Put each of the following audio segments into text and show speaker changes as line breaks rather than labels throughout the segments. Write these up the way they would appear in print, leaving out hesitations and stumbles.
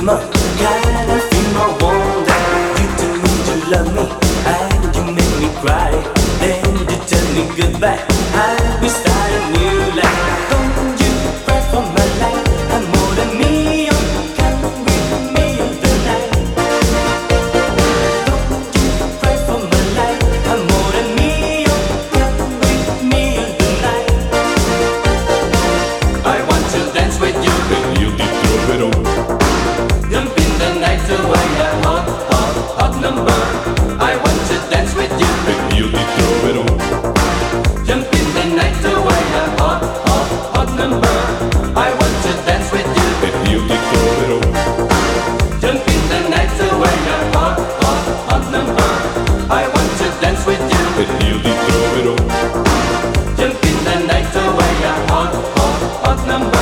Come on, can I feel my wonder? You told me to love me and you made me cry. Then you tell me goodbye and we start a new life. Don't you cry for my life, amore mio, come with me in the night. Don't you cry for my life, amore mio, come with me in the night.
I want to dance with you,
e io ti troverò.
jump in the night away, a hot, hot, hot number. I want to dance with you,
E io ti troverò.
jump in the night away, a hot, hot, hot number. I want to dance with you,
E io ti troverò.
jump in the night away, a hot, hot, hot number. I want to dance with you,
E io ti troverò.
jump in the night away, a hot, hot, hot number.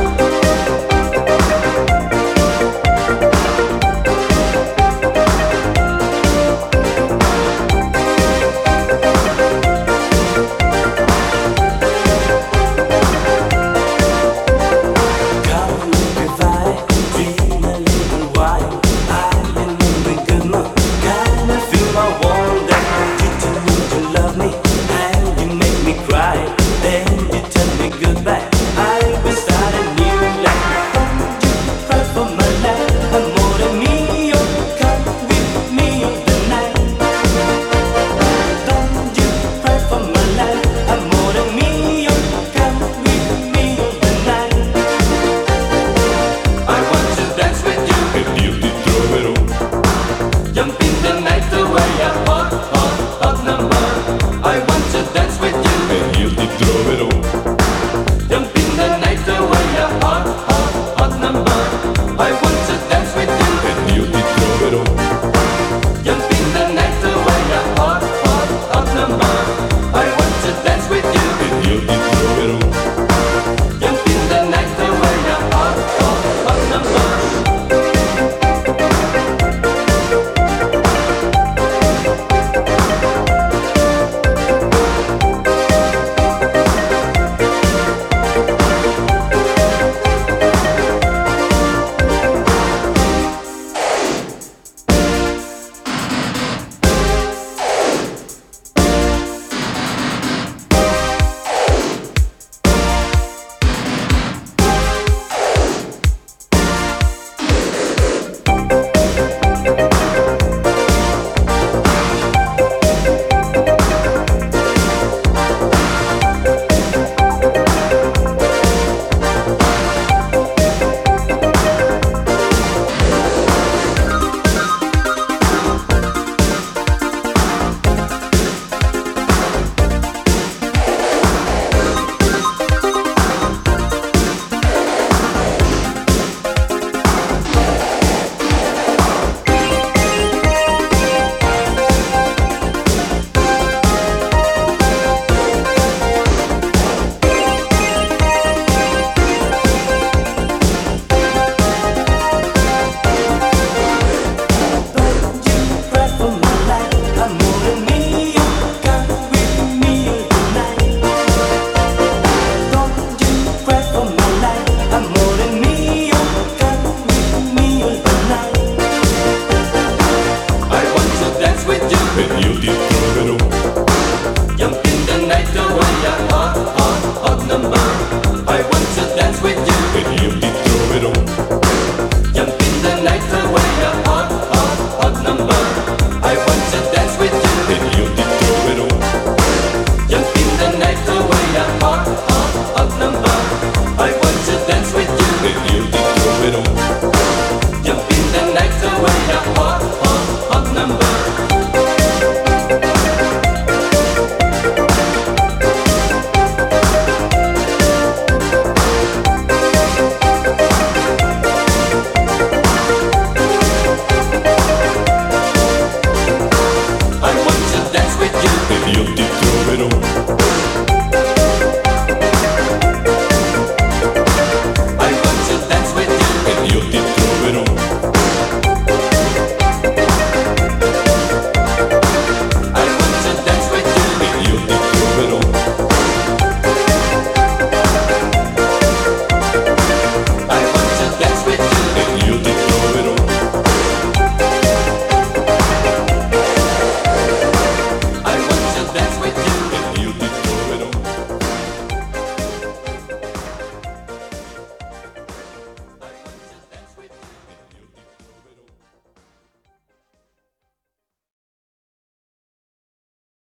Come goodbye, dream a little while. I've been moving good mood. Can I feel my wonder? You told me to love me and you make me cry. Then you tell me goodbye. I will start a new life. Don't you cry for my life, amore mio. Come with me on the night. Don't you cry for my life, amore mio. Come with me on the night.
I want to dance with you,
E io ti troverò.
jump in the night away, a hot, hot, hot number. I want to dance with you,
E io ti troverò.